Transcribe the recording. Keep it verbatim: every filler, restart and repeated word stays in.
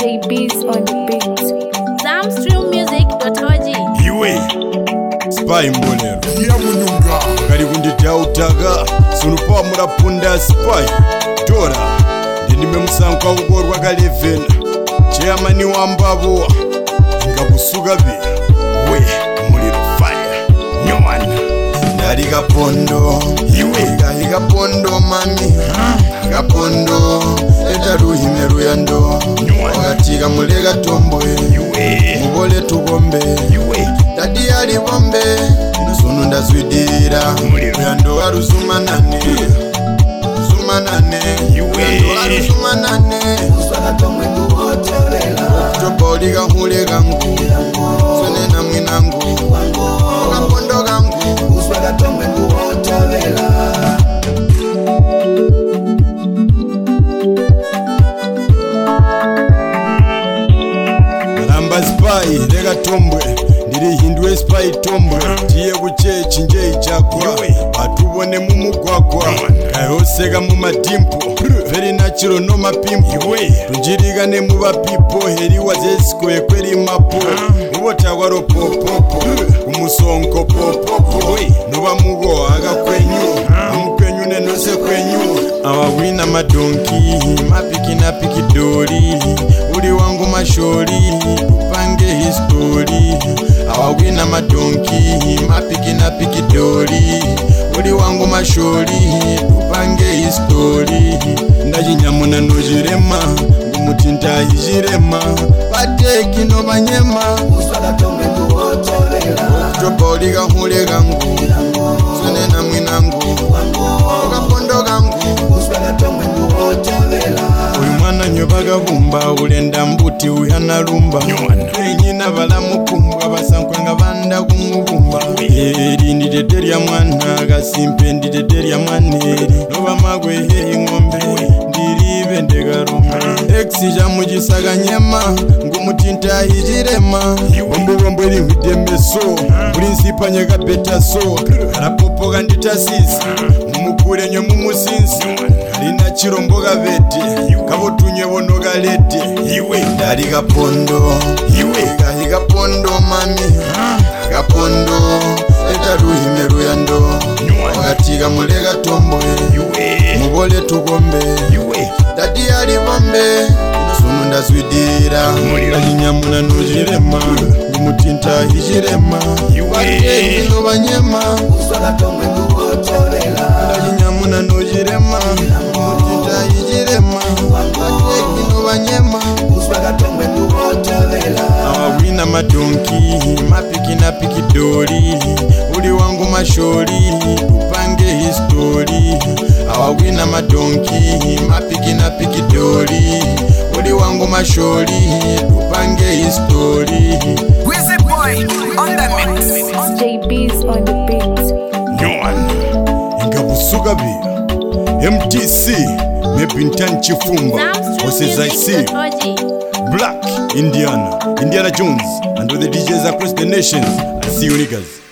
J B's on the beat. Zamstream music dot org. Iwe Spy Mbonero ya munyunga kari kundita utaga sunupa murapunda Spy Dora ndinime musanko awugorwa kalevena chairman wambabo ngabusuga be we muliro fire nyoman ndari kapondo iwe ndari kapondo mami kapondo eta ruhime ruyando wakatika mulega tombo iwe mubole tugombe iwe dadi ali bombe nusunu ndazwidira ruyando waruzumanane zumanane iwe waruzumanane usana tomwe nduhotelela topoli kahule kangu sone na mwinangu kapondo kangu usana tomwe nduhotelela Spy lega tombwe ndiri hindwe Spy tombwe tiye kuchechi nje chakwa atubone mu mugwagwa kayoseka mu madimpo very natural no mapimpo tunjirigane mu bapipo heri wazesiko ekweri mapo ubota waro popopo umusonko popopo nuba mugo agakwenyu amukwenyu nenose kwenyu awawina madonki mapiki na pikidori uli wangu mashori upange histori awawina madonki mapiki na pikidori uli wangu mashori upange histori ndajinyamuna nojirema ngumutinta hijirema bateki no banyema usala tombe kuhotolela topoli kahule kangu sone na mwinangu kapondo kangu usala tombe kuhotolela uyu mwana nyobaga bumba ulenda mbuti uyana lumba nyina balamukumbwa basankwe nga banda kumubumba eri nditeterya mwana gasimpe nditeterya mwaneri noba magwe he ngombe ndiribe ndegarumba exija mugisaga nyema ngumutinta hijirema ombubombo eri hidembeso principa nyega betaso arapopo ganditasisi mumukure nyo mumusinsi alina chirombo gavete kabotunye bono galete iwe ndari kapondo iwe kahi kapondo mami kapondo eta ruhime ruyando wakatika mulega tombo iwe mubole tugombe iwe dadi ali bombe sunu ndazwidira ndajinyamuna nojirema ngumutinta hijirema iwe ndo banyema usala tombe kuhotolela ndajinyamuna nojirema ngumutinta hijirema bateki ndo banyema usala tombe kuhotolela awawina madonki mapiki na pikidori uli wangu mashori upange histori awawina madonki mapiki na pikidori uli wangu mashori upange histori Wizzy boy on the mix. J B's on the beat. nyoman ngabusuga be M T C mepintan chifumba Zamstream osezaisi music dot org. Black Indiana Indiana Jones and all the D Js across the nations. I see you niggas.